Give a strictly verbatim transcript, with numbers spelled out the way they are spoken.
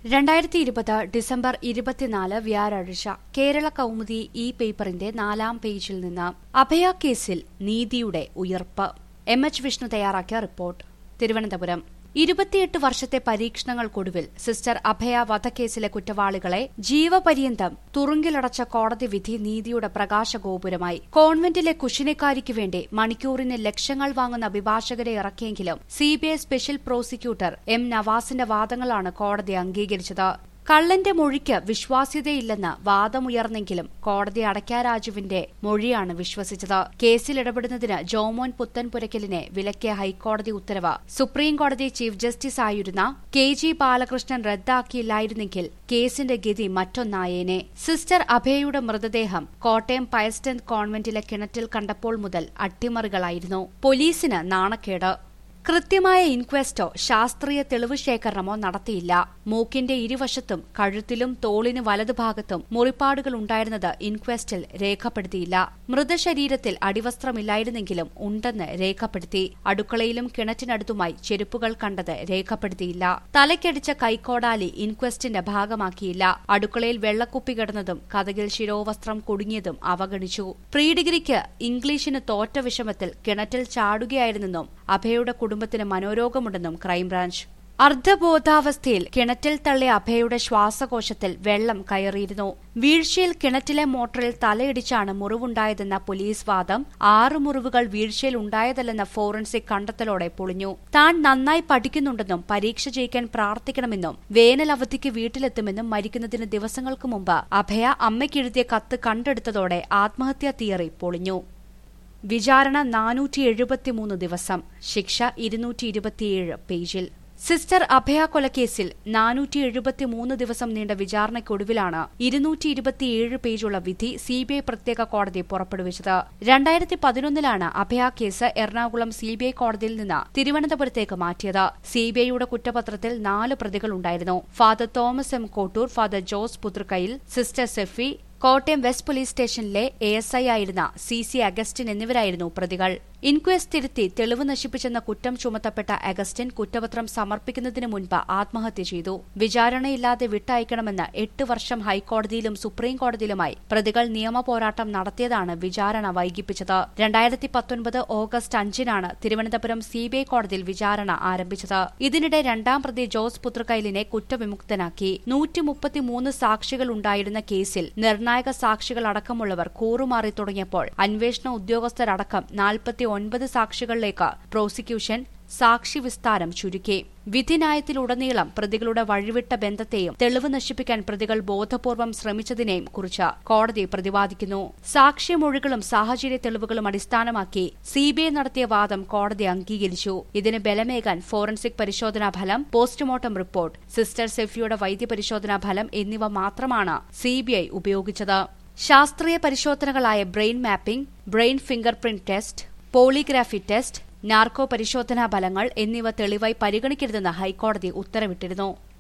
രണ്ടായിരത്തി ഇരുപത് ഡിസംബർ ഇരുപത്തിനാല് വ്യാഴാഴ്ച കേരള കൗമുദി ഈ പേപ്പറിന്റെ നാലാം പേജിൽ നിന്ന് അഭയ കേസിൽ നീതിയുടെ ഉയർപ്പ്. എം എച്ച് വിഷ്ണു തയ്യാറാക്കിയ റിപ്പോർട്ട്. തിരുവനന്തപുരം. ഇരുപത്തിയെട്ട് വർഷത്തെ പരീക്ഷണങ്ങൾക്കൊടുവിൽ സിസ്റ്റർ അഭയ വധക്കേസിലെ കുറ്റവാളികളെ ജീവപര്യന്തം തുറുങ്കിലടച്ച കോടതി വിധി നീതിയുടെ പ്രകാശഗോപുരമായി. കോൺവെന്റിലെ കുശിനിക്കാരിക്കു വേണ്ടി മണിക്കൂറിന് ലക്ഷങ്ങൾ വാങ്ങുന്ന അഭിഭാഷകരെ ഇറക്കിയെങ്കിലും സിബിഐ സ്പെഷ്യൽ പ്രോസിക്യൂട്ടർ എം നവാസിന്റെ വാദങ്ങളാണ് കോടതി അംഗീകരിച്ചത്. കള്ളന്റെ മൊഴിക്ക് വിശ്വാസ്യതയില്ലെന്ന് വാദമുയർന്നെങ്കിലും കോടതി അടയ്ക്കാ രാജുവിന്റെ മൊഴിയാണ് വിശ്വസിച്ചത്. കേസിൽ ഇടപെടുന്നതിന് ജോമോൻ പുത്തൻപുരയ്ക്കലിനെ വിലക്കിയ ഹൈക്കോടതി ഉത്തരവ് സുപ്രീംകോടതി ചീഫ് ജസ്റ്റിസ് ആയിരുന്ന കെ ജി ബാലകൃഷ്ണൻ റദ്ദാക്കിയില്ലായിരുന്നെങ്കിൽ കേസിന്റെ ഗതി മറ്റൊന്നായേനെ. സിസ്റ്റർ അഭയയുടെ മൃതദേഹം കോട്ടയം പയസ്റ്റന്റ് കോൺവെന്റിലെ കിണറ്റിൽ കണ്ടപ്പോൾ മുതൽ അട്ടിമറികളായിരുന്നു. പോലീസിന് നാണക്കേട്. കൃത്യമായ ഇൻക്വസ്റ്റോ ശാസ്ത്രീയ തെളിവ് ശേഖരണമോ നടത്തിയില്ല. മൂക്കിന്റെ ഇരുവശത്തും കഴുത്തിലും തോളിന് വലതുഭാഗത്തും മുറിപ്പാടുകൾ ഉണ്ടായിരുന്നത് ഇൻക്വസ്റ്റിൽ രേഖപ്പെടുത്തിയില്ല. മൃതശരീരത്തിൽ അടിവസ്ത്രമില്ലായിരുന്നെങ്കിലും ഉണ്ടെന്ന് രേഖപ്പെടുത്തി. അടുക്കളയിലും കിണറ്റിനടുത്തുമായി ചെരുപ്പുകൾ കണ്ടത് രേഖപ്പെടുത്തിയില്ല. തലയ്ക്കടിച്ച കൈക്കോടാലി ഇൻക്വസ്റ്റിന്റെ ഭാഗമാക്കിയില്ല. അടുക്കളയിൽ വെള്ളക്കുപ്പി കിടന്നതും കതകിൽ ശിരോവസ്ത്രം കുടുങ്ങിയതും അവഗണിച്ചു. പ്രീ ഡിഗ്രിക്ക് ഇംഗ്ലീഷിന് തോറ്റ വിഷമത്തിൽ കിണറ്റിൽ ചാടുകയായിരുന്നെന്നും അഭയയുടെ കുടുംബത്തിന് മനോരോഗമുണ്ടെന്നും ക്രൈംബ്രാഞ്ച്. അർദ്ധബോധാവസ്ഥയിൽ കിണറ്റിൽ തള്ളിയ അഭയയുടെ ശ്വാസകോശത്തിൽ വെള്ളം കയറിയിരുന്നു. വീഴ്ചയിൽ കിണറ്റിലെ മോട്ടറിൽ തലയിടിച്ചാണ് മുറിവുണ്ടായതെന്ന പോലീസ് വാദം ആറ് മുറിവുകൾ വീഴ്ചയിൽ ഉണ്ടായതല്ലെന്ന ഫോറൻസിക് കണ്ടെത്തലോടെ പൊളിഞ്ഞു. താൻ നന്നായി പഠിക്കുന്നുണ്ടെന്നും പരീക്ഷ ജയിക്കാൻ പ്രാർത്ഥിക്കണമെന്നും വേനൽ അവധിക്ക് വീട്ടിലെത്തുമെന്നും മരിക്കുന്നതിന് ദിവസങ്ങൾക്ക് മുമ്പ് അഭയ അമ്മയ്ക്കെഴുതിയ കത്ത് കണ്ടെടുത്തതോടെ ആത്മഹത്യാ തിയറി പൊളിഞ്ഞു. വിചാരണ നാനൂറ്റി എഴുപത്തിമൂന്ന് ദിവസം, ശിക്ഷ ഇരുന്നൂറ്റി ഇരുപത്തിയേഴ് പേജിൽ. സിസ്റ്റർ അഭയ കൊലക്കേസിൽ നാനൂറ്റി എഴുപത്തിമൂന്ന് ദിവസം നീണ്ട വിചാരണയ്ക്കൊടുവിലാണ് ഇരുന്നൂറ്റി ഇരുപത്തിയേഴ് പേജുള്ള വിധി സിബിഐ പ്രത്യേക കോടതി പുറപ്പെടുവിച്ചത്. രണ്ടായിരത്തി പതിനൊന്നിലാണ് അഭയ കേസ് എറണാകുളം സിബിഐ കോടതിയിൽ നിന്ന് തിരുവനന്തപുരത്തേക്ക് മാറ്റിയത്. സിബിഐയുടെ കുറ്റപത്രത്തിൽ നാല് പ്രതികളുണ്ടായിരുന്നു. Father Thomas M Kottoor, father Jose Puthrukkayil, sister Sephy, Kottayam west police സ്റ്റേഷനിലെ എ എസ് ഐ ആയിരുന്ന സി സി അഗസ്റ്റിൻ എന്നിവരായിരുന്നു പ്രതികൾ. ഇൻക്വസ്റ്റ് തിരുത്തി തെളിവ് നശിപ്പിച്ചെന്ന കുറ്റം ചുമത്തപ്പെട്ട അഗസ്റ്റിൻ കുറ്റപത്രം സമർപ്പിക്കുന്നതിന് മുൻപ് ആത്മഹത്യ ചെയ്തു. വിചാരണയില്ലാതെ വിട്ടയക്കണമെന്ന് എട്ട് വർഷം ഹൈക്കോടതിയിലും സുപ്രീം കോടതിയിലുമായി പ്രതികൾ നിയമ പോരാട്ടം നടത്തിയതാണ് വിചാരണ വൈകിപ്പിച്ചത്. രണ്ടായിരത്തി പത്തൊൻപത് ഓഗസ്റ്റ് അഞ്ചിനാണ് തിരുവനന്തപുരം സിബിഐ കോടതിയിൽ വിചാരണ ആരംഭിച്ചത്. ഇതിനിടെ രണ്ടാം പ്രതി ജോസ് പുതൃക്കയിലിനെ കുറ്റവിമുക്തനാക്കി. നൂറ്റി മുപ്പത്തിമൂന്ന് സാക്ഷികൾ ഉണ്ടായിരുന്ന കേസിൽ നിർണായക സാക്ഷികളടക്കമുള്ളവർ കൂറുമാറി തുടങ്ങിയപ്പോൾ അന്വേഷണ ഉദ്യോഗസ്ഥരടക്കം നാൽപ്പത്തി ഒൻപത് സാക്ഷികളിലേക്ക് പ്രോസിക്യൂഷൻ സാക്ഷി വിസ്താരം ചുരുക്കി. വിധിന്യായത്തിലുടനീളം പ്രതികളുടെ വഴിവിട്ട ബന്ധത്തെയും തെളിവ് നശിപ്പിക്കാൻ പ്രതികൾ ബോധപൂർവം ശ്രമിച്ചതിനെയും കുറിച്ച് കോടതി പ്രതിപാദിക്കുന്നു. സാക്ഷിമൊഴികളും സാഹചര്യ തെളിവുകളും അടിസ്ഥാനമാക്കി സിബിഐ നടത്തിയ വാദം കോടതി അംഗീകരിച്ചു. ഇതിന് ബലമേകാൻ ഫോറൻസിക് പരിശോധനാ ഫലം, പോസ്റ്റ്മോർട്ടം റിപ്പോർട്ട്, സിസ്റ്റർ സെഫിയുടെ വൈദ്യപരിശോധനാ ഫലം എന്നിവ മാത്രമാണ് സിബിഐ ഉപയോഗിച്ചത്. ശാസ്ത്രീയ പരിശോധനകളായ brain mapping, brain fingerprint test, polygraphy test, narco പരിശോധനാ ഫലങ്ങൾ എന്നിവ തെളിവായി പരിഗണിക്കരുതെന്ന് ഹൈക്കോടതി ഉത്തരവിട്ടിരുന്നു.